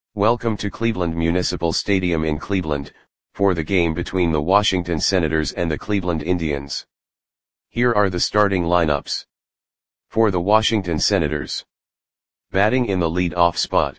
Welcome to Cleveland Municipal Stadium in Cleveland, for the game between the Washington Senators and the Cleveland Indians. Here are the starting lineups. For the Washington Senators. Batting in the lead-off spot.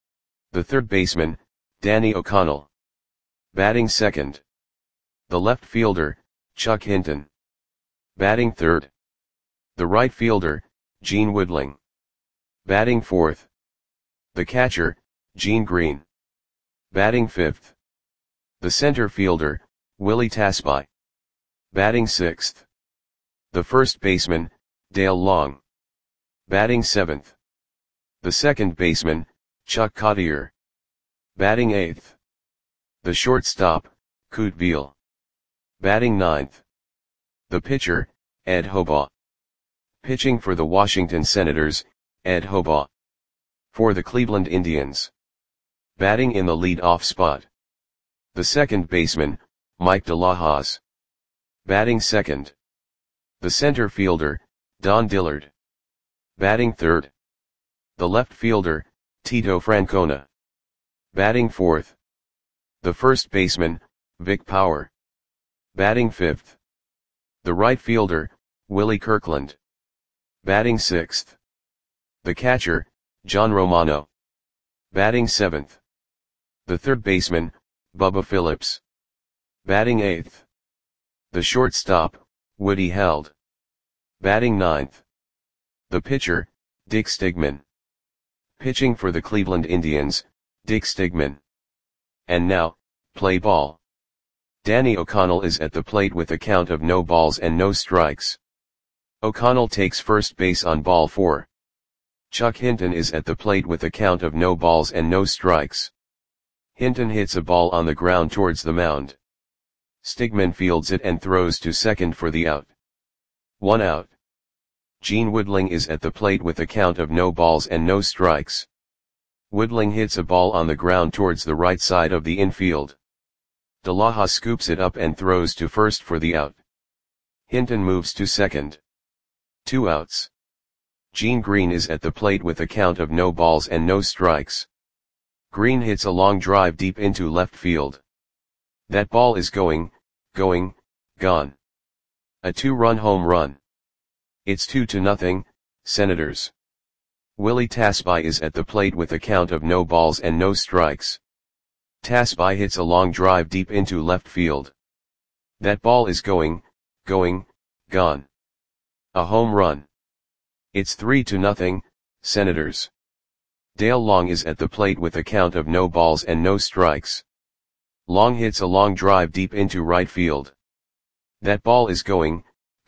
The third baseman, Danny O'Connell. Batting second. The left fielder, Chuck Hinton. Batting third. The right fielder, Gene Woodling. Batting fourth. The catcher, Gene Green. Batting fifth. The center fielder, Willie Tasby. Batting sixth. The first baseman, Dale Long. Batting seventh. The second baseman, Chuck Cottier. Batting eighth. The shortstop, Kute Veal. Batting ninth. The pitcher, Ed Hobaugh. Pitching for the Washington Senators, Ed Hobaugh. For the Cleveland Indians. Batting in the lead-off spot. The second baseman, Mike DeLahoz. Batting second. The center fielder, Don Dillard. Batting third. The left fielder, Tito Francona. Batting fourth. The first baseman, Vic Power. Batting fifth. The right fielder, Willie Kirkland. Batting sixth. The catcher, John Romano. Batting seventh. The third baseman, Bubba Phillips. Batting eighth. The shortstop, Woody Held. Batting ninth. The pitcher, Dick Stigman. Pitching for the Cleveland Indians, Dick Stigman. And now, play ball. Danny O'Connell is at the plate with a count of no balls and no strikes. O'Connell takes first base on ball 4. Chuck Hinton is at the plate with a count of no balls and no strikes. Hinton hits a ball on the ground towards the mound. Stigman fields it and throws to second for the out. 1 out. Gene Woodling is at the plate with a count of no balls and no strikes. Woodling hits a ball on the ground towards the right side of the infield. DeLahoz scoops it up and throws to first for the out. Hinton moves to second. 2 outs. Gene Green is at the plate with a count of no balls and no strikes. Green hits a long drive deep into left field. That ball is gone. A 2-run home run. It's 2-0, Senators. Willie Tasby is at the plate with a count of no balls and no strikes. Tasby hits a long drive deep into left field. That ball is gone. A home run. It's 3-0, Senators. Dale Long is at the plate with a count of no balls and no strikes. Long hits a long drive deep into right field. That ball is gone.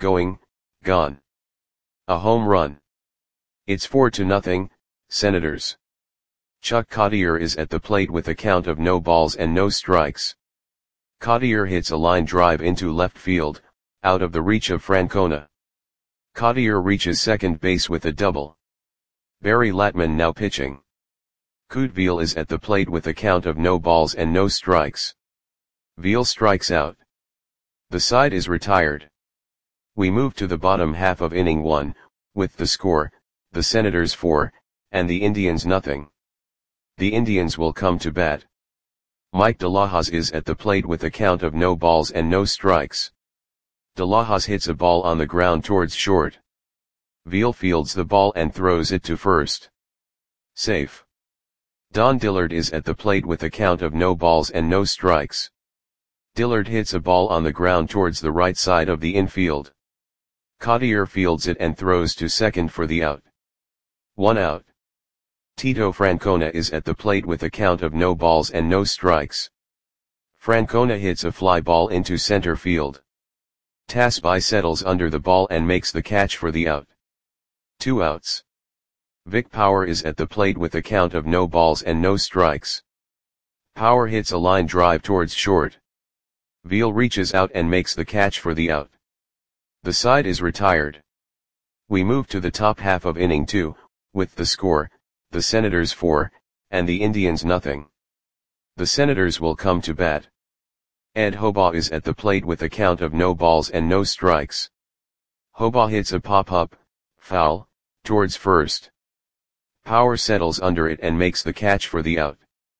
A home run. It's 4-0, Senators. Chuck Cottier is at the plate with a count of no balls and no strikes. Cottier hits a line drive into left field, out of the reach of Francona. Cottier reaches second base with a double. Barry Latman now pitching. Kute Veal is at the plate with a count of no balls and no strikes. Veal strikes out. The side is retired. We move to the bottom half of inning 1, with the score, the Senators 4, and the Indians nothing. The Indians will come to bat. Mike DeLahoz is at the plate with a count of no balls and no strikes. DeLahoz hits a ball on the ground towards short. Veal fields the ball and throws it to first. Safe. Don Dillard is at the plate with a count of no balls and no strikes. Dillard hits a ball on the ground towards the right side of the infield. Cottier fields it and throws to second for the out. 1 out. Tito Francona is at the plate with a count of no balls and no strikes. Francona hits a fly ball into center field. Tasby settles under the ball and makes the catch for the out. 2 outs. Vic Power is at the plate with a count of no balls and no strikes. Power hits a line drive towards short. Veal reaches out and makes the catch for the out. The side is retired. We move to the top half of inning 2, with the score, the Senators 4, and the Indians nothing. The Senators will come to bat. Ed Hobaugh is at the plate with a count of no balls and no strikes. Hobaugh hits a pop-up, foul, towards first. Power settles under it and makes the catch for the out.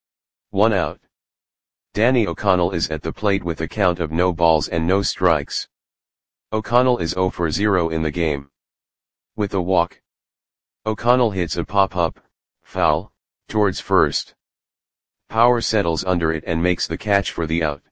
1 out. Danny O'Connell is at the plate with a count of no balls and no strikes. O'Connell is 0 for 0 in the game. With a walk, O'Connell hits a pop-up, foul, towards first. Power settles under it and makes the catch for the out.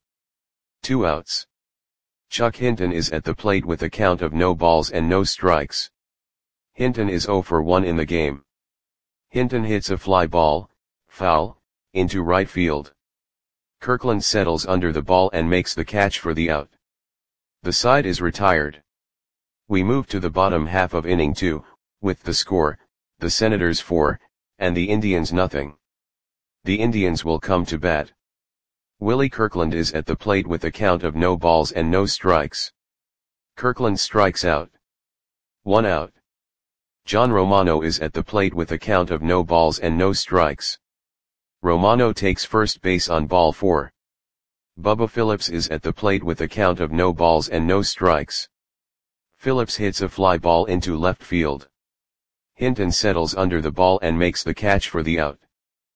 2 outs. Chuck Hinton is at the plate with a count of no balls and no strikes. Hinton is 0 for 1 in the game. Hinton hits a fly ball, foul, into right field. Kirkland settles under the ball and makes the catch for the out. The side is retired. We move to the bottom half of inning 2, with the score, the Senators 4, and the Indians nothing. The Indians will come to bat. Willie Kirkland is at the plate with a count of no balls and no strikes. Kirkland strikes out. 1 out. John Romano is at the plate with a count of no balls and no strikes. Romano takes first base on ball 4. Bubba Phillips is at the plate with a count of no balls and no strikes. Phillips hits a fly ball into left field. Hinton settles under the ball and makes the catch for the out.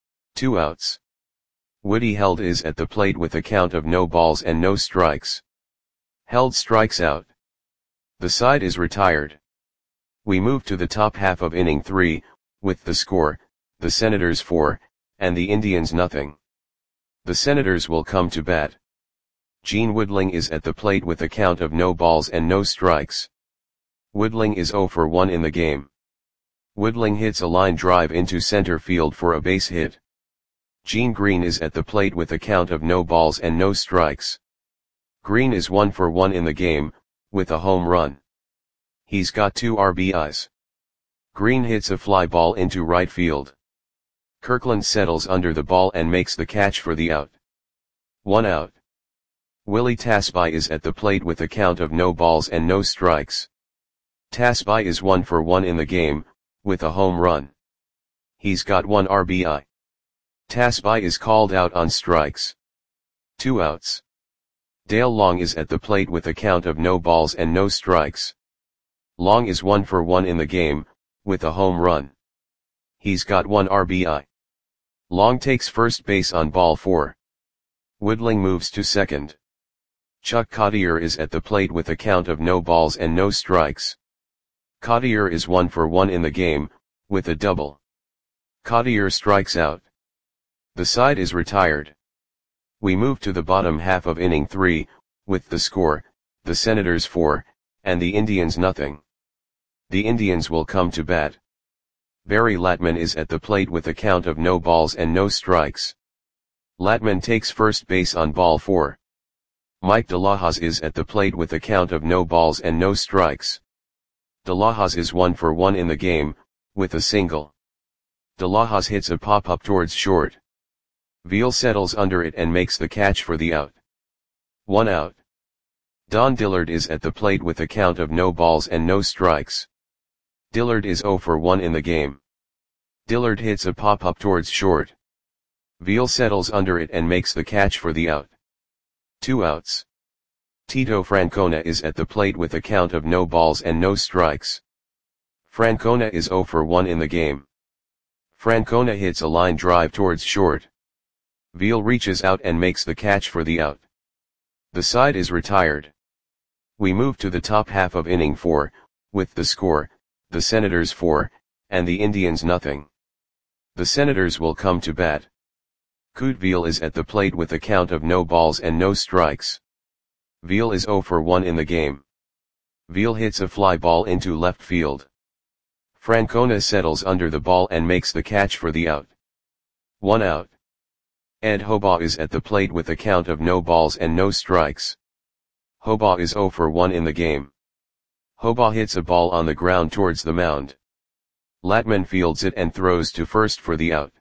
2 outs. Woody Held is at the plate with a count of no balls and no strikes. Held strikes out. The side is retired. We move to the top half of inning 3, with the score, the Senators 4, and the Indians nothing. The Senators will come to bat. Gene Woodling is at the plate with a count of no balls and no strikes. Woodling is 0 for 1 in the game. Woodling hits a line drive into center field for a base hit. Gene Green is at the plate with a count of no balls and no strikes. Green is 1 for 1 in the game, with a home run. He's got 2 RBIs. Green hits a fly ball into right field. Kirkland settles under the ball and makes the catch for the out. 1 out. Willie Tasby is at the plate with a count of no balls and no strikes. Tasby is 1 for 1 in the game, with a home run. He's got 1 RBI. Tasby is called out on strikes. 2 outs. Dale Long is at the plate with a count of no balls and no strikes. Long is 1 for 1 in the game, with a home run. He's got 1 RBI. Long takes first base on ball 4. Woodling moves to second. Chuck Cottier is at the plate with a count of no balls and no strikes. Cottier is 1 for 1 in the game, with a double. Cottier strikes out. The side is retired. We move to the bottom half of inning 3, with the score, the Senators 4, and the Indians nothing. The Indians will come to bat. Barry Latman is at the plate with a count of no balls and no strikes. Latman takes first base on ball 4. Mike DeLahoz is at the plate with a count of no balls and no strikes. DeLahoz is 1 for 1 in the game, with a single. DeLahoz hits a pop-up towards short. Veal settles under it and makes the catch for the out. 1 out. Don Dillard is at the plate with a count of no balls and no strikes. Dillard is 0 for 1 in the game. Dillard hits a pop-up towards short. Veal settles under it and makes the catch for the out. 2 outs. Tito Francona is at the plate with a count of no balls and no strikes. Francona is 0 for 1 in the game. Francona hits a line drive towards short. Veal reaches out and makes the catch for the out. The side is retired. We move to the top half of inning 4, with the score, the Senators 4, and the Indians nothing. The Senators will come to bat. Kute Veal is at the plate with a count of no balls and no strikes. Veal is 0 for 1 in the game. Veal hits a fly ball into left field. Francona settles under the ball and makes the catch for the out. 1 out. Ed Hobaugh is at the plate with a count of no balls and no strikes. Hobaugh is 0 for 1 in the game. Hobaugh hits a ball on the ground towards the mound. Latman fields it and throws to first for the out.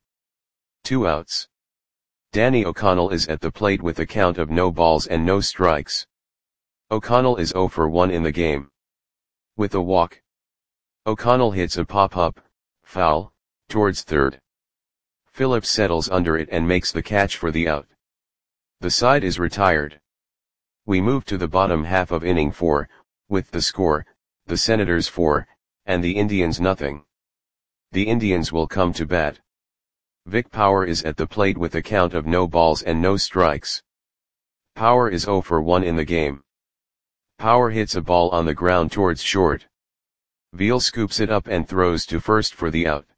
2 outs. Danny O'Connell is at the plate with a count of no balls and no strikes. O'Connell is 0 for 1 in the game. With a walk, O'Connell hits a pop-up, foul, towards third. Phillips settles under it and makes the catch for the out. The side is retired. We move to the bottom half of inning 4, with the score, the Senators 4, and the Indians nothing. The Indians will come to bat. Vic Power is at the plate with a count of no balls and no strikes. Power is 0 for 1 in the game. Power hits a ball on the ground towards short. Veal scoops it up and throws to first for the out.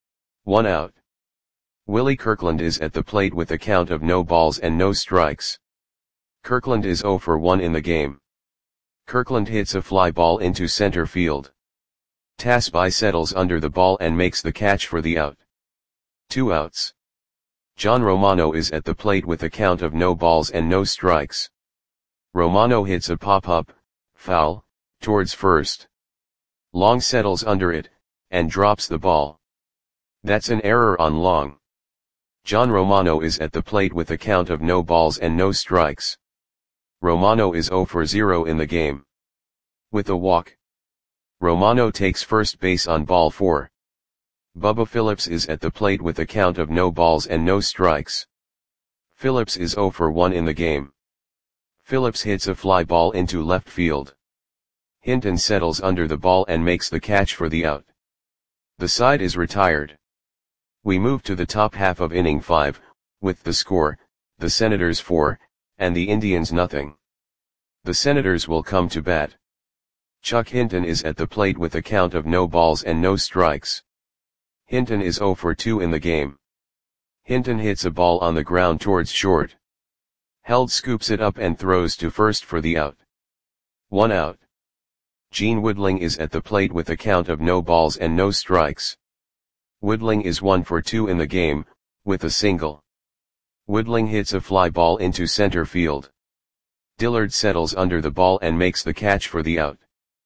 1 out. Willie Kirkland is at the plate with a count of no balls and no strikes. Kirkland is 0 for 1 in the game. Kirkland hits a fly ball into center field. Tasby settles under the ball and makes the catch for the out. 2 outs. John Romano is at the plate with a count of no balls and no strikes. Romano hits a pop-up, foul, towards first. Long settles under it, and drops the ball. That's an error on Long. John Romano is at the plate with a count of no balls and no strikes. Romano is 0 for 0 in the game. With a walk, Romano takes first base on ball 4. Bubba Phillips is at the plate with a count of no balls and no strikes. Phillips is 0 for 1 in the game. Phillips hits a fly ball into left field. Hinton settles under the ball and makes the catch for the out. The side is retired. We move to the top half of inning 5, with the score, the Senators 4, and the Indians nothing. The Senators will come to bat. Chuck Hinton is at the plate with a count of no balls and no strikes. Hinton is 0 for 2 in the game. Hinton hits a ball on the ground towards short. Held scoops it up and throws to first for the out. 1 out. Gene Woodling is at the plate with a count of no balls and no strikes. Woodling is 1 for 2 in the game, with a single. Woodling hits a fly ball into center field. Dillard settles under the ball and makes the catch for the out.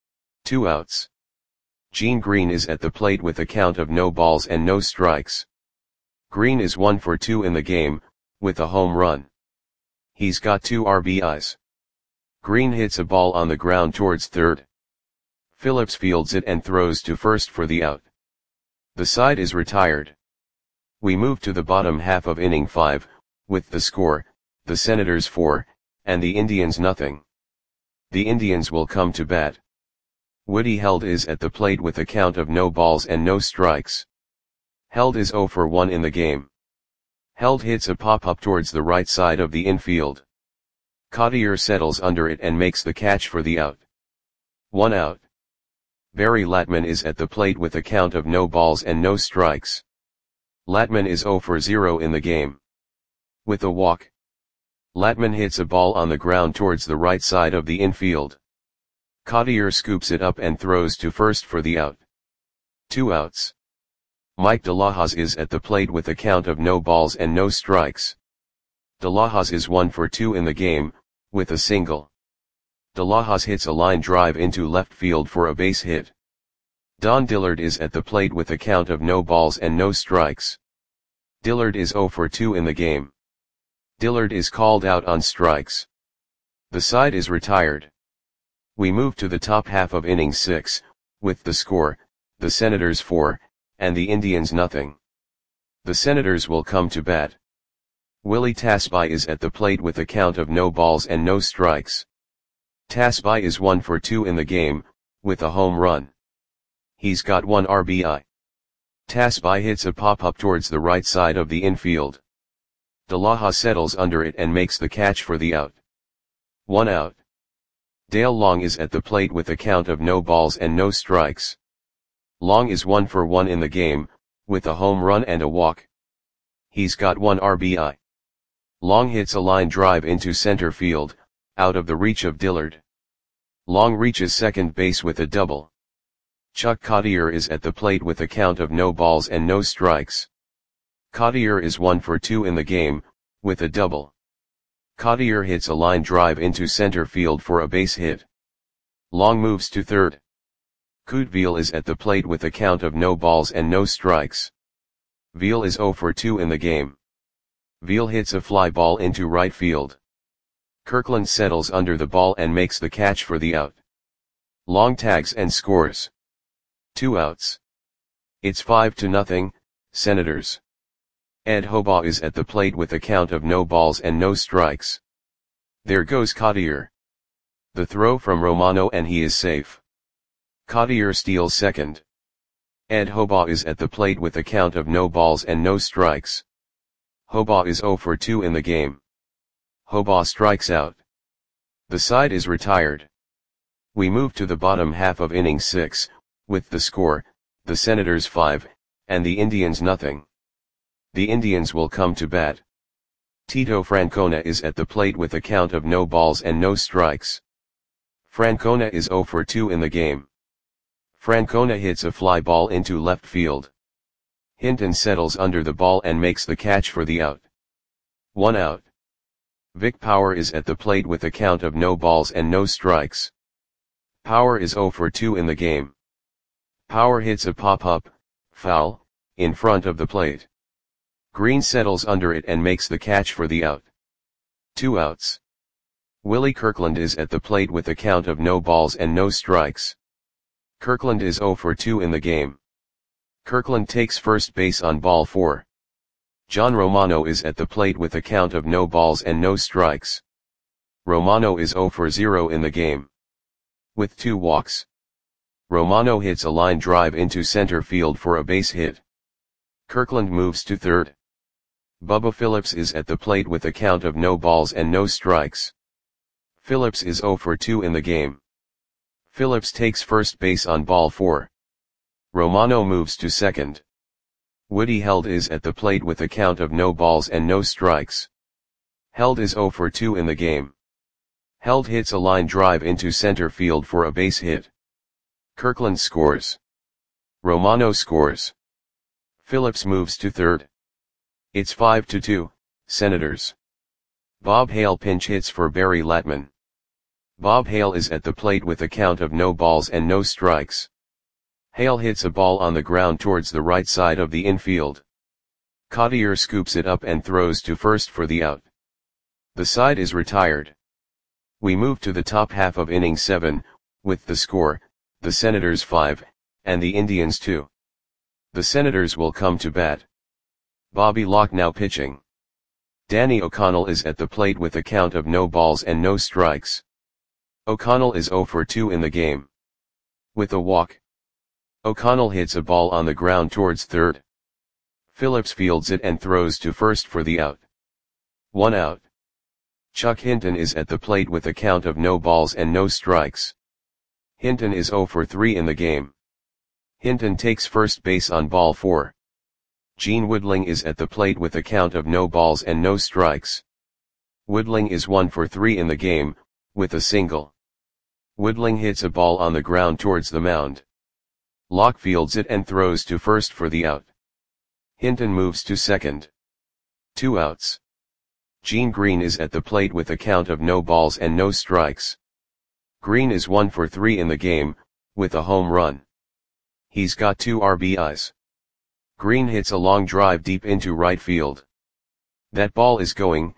2 outs. Gene Green is at the plate with a count of no balls and no strikes. Green is 1 for 2 in the game, with a home run. He's got 2 RBIs. Green hits a ball on the ground towards third. Phillips fields it and throws to first for the out. The side is retired. We move to the bottom half of inning 5, with the score, the Senators 4, and the Indians nothing. The Indians will come to bat. Woody Held is at the plate with a count of no balls and no strikes. Held is 0 for 1 in the game. Held hits a pop-up towards the right side of the infield. Cottier settles under it and makes the catch for the out. 1 out. Barry Latman is at the plate with a count of no balls and no strikes. Latman is 0 for 0 in the game. With a walk, Latman hits a ball on the ground towards the right side of the infield. Cottier scoops it up and throws to first for the out. 2 outs. Mike DeLahoz is at the plate with a count of no balls and no strikes. DeLahoz is 1 for 2 in the game, with a single. DeLahoz hits a line drive into left field for a base hit. Don Dillard is at the plate with a count of no balls and no strikes. Dillard is 0 for 2 in the game. Dillard is called out on strikes. The side is retired. We move to the top half of inning 6, with the score, the Senators 4, and the Indians nothing. The Senators will come to bat. Willie Tasby is at the plate with a count of no balls and no strikes. Tasby is 1 for 2 in the game, with a home run. He's got 1 RBI. Tasby hits a pop-up towards the right side of the infield. DeLahoz settles under it and makes the catch for the out. 1 out. Dale Long is at the plate with a count of no balls and no strikes. Long is 1 for 1 in the game, with a home run and a walk. He's got 1 RBI. Long hits a line drive into center field, out of the reach of Dillard. Long reaches second base with a double. Chuck Cottier is at the plate with a count of no balls and no strikes. Cottier is 1 for 2 in the game, with a double. Cottier hits a line drive into center field for a base hit. Long moves to third. Kute Veal is at the plate with a count of no balls and no strikes. Veal is 0 for 2 in the game. Veal hits a fly ball into right field. Kirkland settles under the ball and makes the catch for the out. Long tags and scores. 2 outs. It's 5-0, Senators. Ed Hobaugh is at the plate with a count of no balls and no strikes. There goes Cottier. The throw from Romano and he is safe. Cottier steals second. Ed Hobaugh is at the plate with a count of no balls and no strikes. Hobaugh is 0 for 2 in the game. Hobaugh strikes out. The side is retired. We move to the bottom half of inning 6, with the score, the Senators 5, and the Indians nothing. The Indians will come to bat. Tito Francona is at the plate with a count of no balls and no strikes. Francona is 0 for 2 in the game. Francona hits a fly ball into left field. Hinton settles under the ball and makes the catch for the out. 1 out. Vic Power is at the plate with a count of no balls and no strikes. Power is 0 for 2 in the game. Power hits a pop-up, foul, in front of the plate. Green settles under it and makes the catch for the out. 2 outs. Willie Kirkland is at the plate with a count of no balls and no strikes. Kirkland is 0 for 2 in the game. Kirkland takes first base on ball 4. John Romano is at the plate with a count of no balls and no strikes. Romano is 0 for 0 in the game. With 2 walks. Romano hits a line drive into center field for a base hit. Kirkland moves to third. Bubba Phillips is at the plate with a count of no balls and no strikes. Phillips is 0 for 2 in the game. Phillips takes first base on ball 4. Romano moves to second. Woody Held is at the plate with a count of no balls and no strikes. Held is 0 for 2 in the game. Held hits a line drive into center field for a base hit. Kirkland scores. Romano scores. Phillips moves to third. It's 5-2, Senators. Bob Hale pinch hits for Barry Latman. Bob Hale is at the plate with a count of no balls and no strikes. Hale hits a ball on the ground towards the right side of the infield. Cottier scoops it up and throws to first for the out. The side is retired. We move to the top half of inning 7, with the score, the Senators 5, and the Indians 2. The Senators will come to bat. Bobby Locke now pitching. Danny O'Connell is at the plate with a count of no balls and no strikes. O'Connell is 0 for 2 in the game. With a walk. O'Connell hits a ball on the ground towards third. Phillips fields it and throws to first for the out. 1 out. Chuck Hinton is at the plate with a count of no balls and no strikes. Hinton is 0 for 3 in the game. Hinton takes first base on ball 4. Gene Woodling is at the plate with a count of no balls and no strikes. Woodling is 1 for 3 in the game, with a single. Woodling hits a ball on the ground towards the mound. Locke fields it and throws to first for the out. Hinton moves to second. 2 outs. Gene Green is at the plate with a count of no balls and no strikes. Green is 1 for 3 in the game, with a home run. He's got 2 RBIs. Green hits a long drive deep into right field. That ball is gone.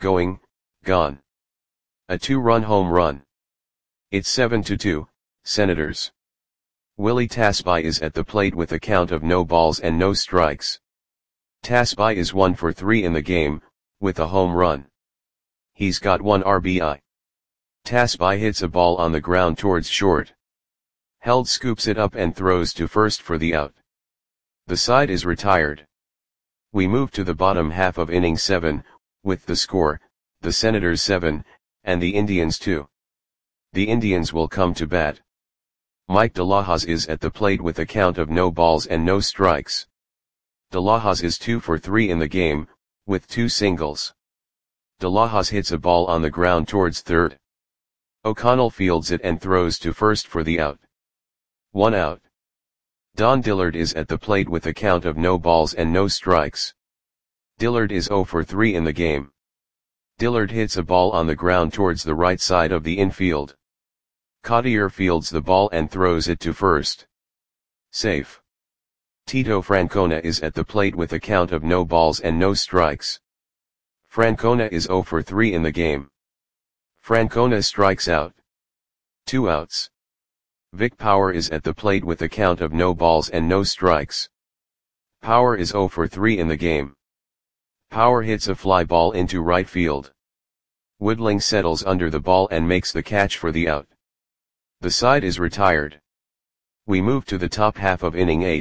A 2-run home run. It's 7-2, Senators. Willie Tasby is at the plate with a count of no balls and no strikes. Tasby is 1 for 3 in the game, with a home run. He's got 1 RBI. Tasby hits a ball on the ground towards short. Held scoops it up and throws to first for the out. The side is retired. We move to the bottom half of inning 7, with the score, the Senators 7, and the Indians 2. The Indians will come to bat. Mike DeLahoz is at the plate with a count of no balls and no strikes. DeLahoz is 2 for 3 in the game, with 2 singles. DeLahoz hits a ball on the ground towards third. O'Connell fields it and throws to first for the out. 1 out. Don Dillard is at the plate with a count of no balls and no strikes. Dillard is 0 for 3 in the game. Dillard hits a ball on the ground towards the right side of the infield. Cottier fields the ball and throws it to first. Safe. Tito Francona is at the plate with a count of no balls and no strikes. Francona is 0 for 3 in the game. Francona strikes out. 2 outs. Vic Power is at the plate with a count of no balls and no strikes. Power is 0 for 3 in the game. Power hits a fly ball into right field. Woodling settles under the ball and makes the catch for the out. The side is retired. We move to the top half of inning 8,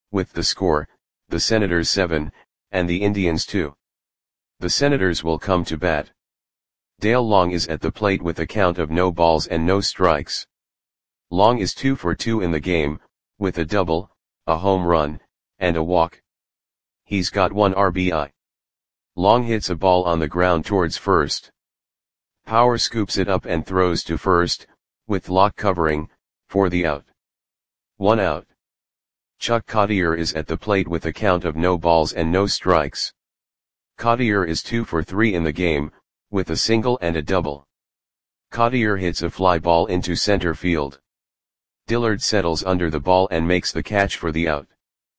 with the score, the Senators 7, and the Indians 2. The Senators will come to bat. Dale Long is at the plate with a count of no balls and no strikes. Long is 2 for 2 in the game, with a double, a home run, and a walk. He's got 1 RBI. Long hits a ball on the ground towards first. Power scoops it up and throws to first, with Locke covering, for the out. 1 out. Chuck Cottier is at the plate with a count of no balls and no strikes. Cottier is 2 for 3 in the game, with a single and a double. Cottier hits a fly ball into center field. Dillard settles under the ball and makes the catch for the out.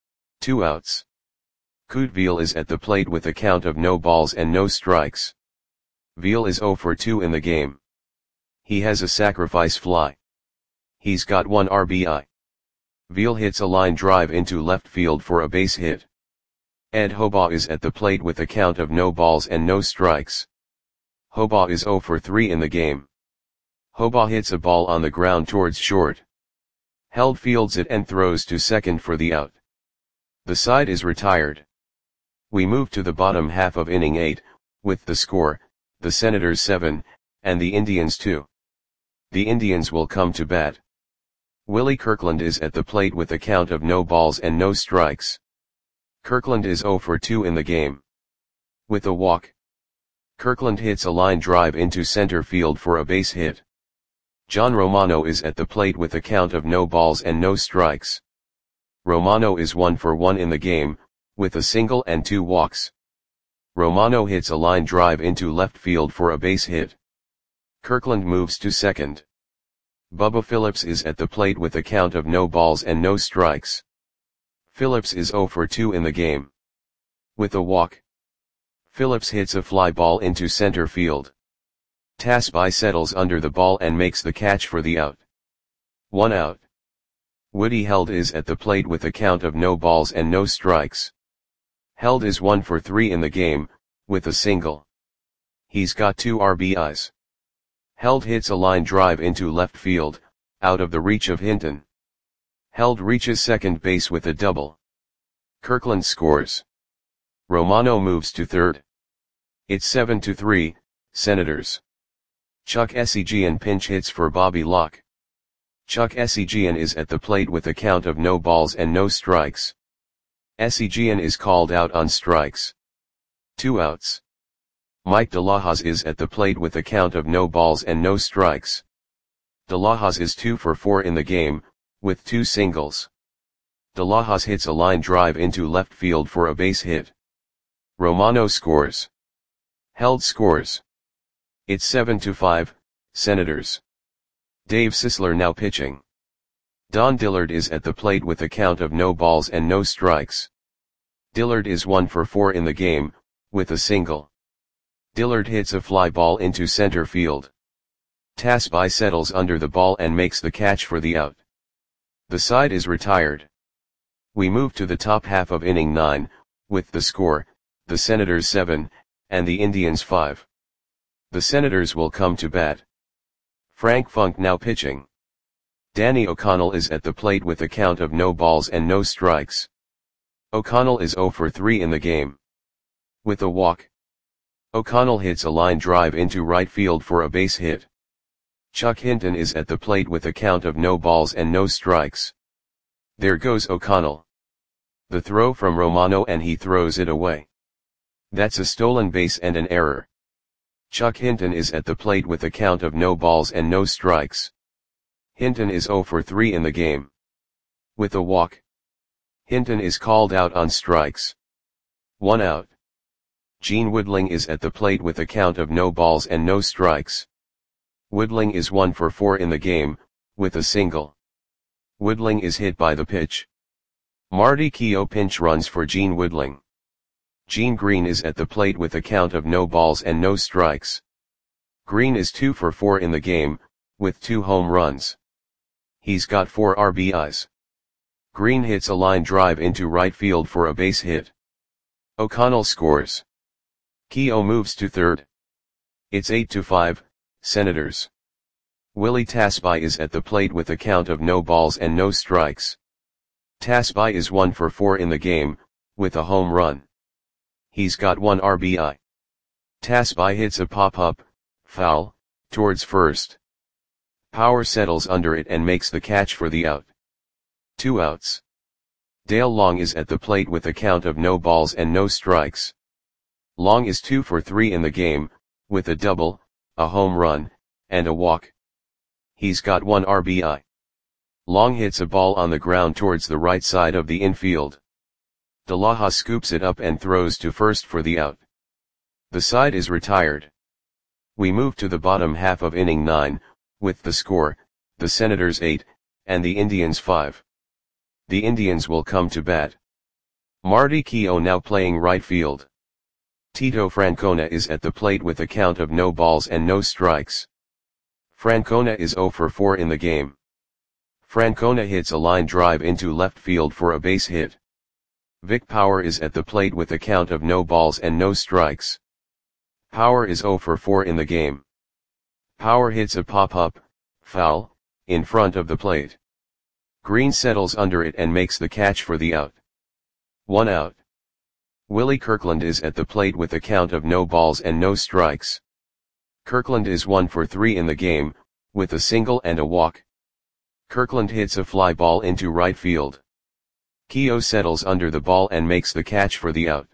2 outs. Couteville is at the plate with a count of no balls and no strikes. Veal is 0 for 2 in the game. He has a sacrifice fly. He's got 1 RBI. Veal hits a line drive into left field for a base hit. Ed Hobaugh is at the plate with a count of no balls and no strikes. Hobaugh is 0 for 3 in the game. Hobaugh hits a ball on the ground towards short. Held fields it and throws to second for the out. The side is retired. We move to the bottom half of inning 8, with the score, the Senators 7, and the Indians 2. The Indians will come to bat. Willie Kirkland is at the plate with a count of no balls and no strikes. Kirkland is 0 for 2 in the game. With a walk. Kirkland hits a line drive into center field for a base hit. John Romano is at the plate with a count of no balls and no strikes. Romano is 1 for 1 in the game, with a single and 2 walks. Romano hits a line drive into left field for a base hit. Kirkland moves to second. Bubba Phillips is at the plate with a count of no balls and no strikes. Phillips is 0 for 2 in the game. With a walk. Phillips hits a fly ball into center field. Tasby settles under the ball and makes the catch for the out. 1 out. Woody Held is at the plate with a count of no balls and no strikes. Held is 1 for 3 in the game, with a single. He's got 2 RBIs. Held hits a line drive into left field, out of the reach of Hinton. Held reaches second base with a double. Kirkland scores. Romano moves to third. It's 7-3, Senators. Chuck Essegian pinch hits for Bobby Locke. Chuck Essegian is at the plate with a count of no balls and no strikes. Essegian is called out on strikes. 2 outs. Mike DeLahoz is at the plate with a count of no balls and no strikes. DeLahoz is 2 for 4 in the game, with 2 singles. DeLahoz hits a line drive into left field for a base hit. Romano scores. Held scores. It's 7-5, Senators. Dave Sisler now pitching. Don Dillard is at the plate with a count of no balls and no strikes. Dillard is 1 for 4 in the game, with a single. Dillard hits a fly ball into center field. Tasby settles under the ball and makes the catch for the out. The side is retired. We move to the top half of inning 9, with the score, the Senators 7, and the Indians 5. The Senators will come to bat. Frank Funk now pitching. Danny O'Connell is at the plate with a count of no balls and no strikes. O'Connell is 0 for 3 in the game. With a walk. O'Connell hits a line drive into right field for a base hit. Chuck Hinton is at the plate with a count of no balls and no strikes. There goes O'Connell. The throw from Romano and he throws it away. That's a stolen base and an error. Chuck Hinton is at the plate with a count of no balls and no strikes. Hinton is 0 for 3 in the game. With a walk. Hinton is called out on strikes. 1 out. Gene Woodling is at the plate with a count of no balls and no strikes. Woodling is 1 for 4 in the game, with a single. Woodling is hit by the pitch. Marty Keough pinch runs for Gene Woodling. Gene Green is at the plate with a count of no balls and no strikes. Green is 2 for 4 in the game, with 2 home runs. He's got 4 RBIs. Green hits a line drive into right field for a base hit. O'Connell scores. Keough moves to third. It's 8-5, Senators. Willie Tasby is at the plate with a count of no balls and no strikes. Tasby is 1 for 4 in the game, with a home run. He's got 1 RBI. Tasby hits a pop-up, foul, towards first. Power settles under it and makes the catch for the out. 2 outs. Dale Long is at the plate with a count of no balls and no strikes. Long is 2 for 3 in the game, with a double, a home run, and a walk. He's got 1 RBI. Long hits a ball on the ground towards the right side of the infield. De La scoops it up and throws to first for the out. The side is retired. We move to the bottom half of inning 9, with the score, the Senators 8, and the Indians 5. The Indians will come to bat. Marty Keough now playing right field. Tito Francona is at the plate with a count of no balls and no strikes. Francona is 0 for 4 in the game. Francona hits a line drive into left field for a base hit. Vic Power is at the plate with a count of no balls and no strikes. Power is 0 for 4 in the game. Power hits a pop-up, foul, in front of the plate. Green settles under it and makes the catch for the out. 1 out. Willie Kirkland is at the plate with a count of no balls and no strikes. Kirkland is 1 for 3 in the game, with a single and a walk. Kirkland hits a fly ball into right field. Keough settles under the ball and makes the catch for the out.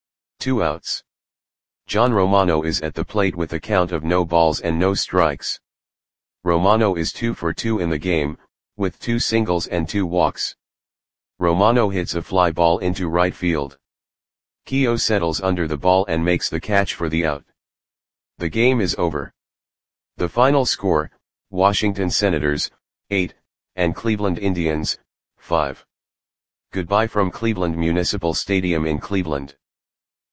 2 outs. John Romano is at the plate with a count of no balls and no strikes. Romano is 2 for 2 in the game, with 2 singles and 2 walks. Romano hits a fly ball into right field. Keough settles under the ball and makes the catch for the out. The game is over. The final score, Washington Senators, 8, and Cleveland Indians, 5. Goodbye from Cleveland Municipal Stadium in Cleveland.